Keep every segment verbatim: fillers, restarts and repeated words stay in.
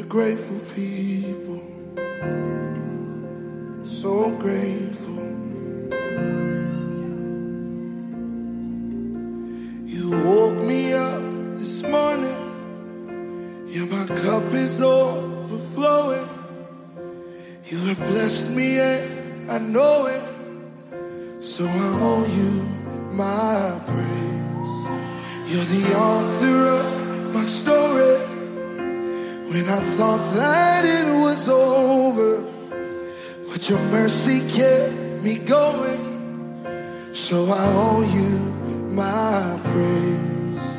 grateful people, so grateful. You woke me up this morning, yeah, my cup is overflowing. You have blessed me and I know it, so I owe you my praise. You're the author of my story. When I thought that it was over, but your mercy kept me going, so I owe you my praise.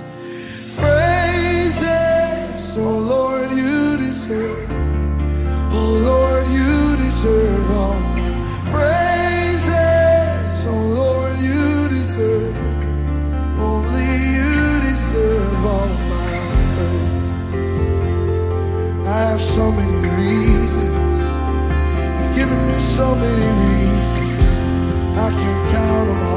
Praises, oh Lord, you deserve. Oh Lord, you deserve all my praises. Oh Lord, you deserve. Only you deserve all my praise. I have so many reasons. You've given me so many reasons. I can't count them all.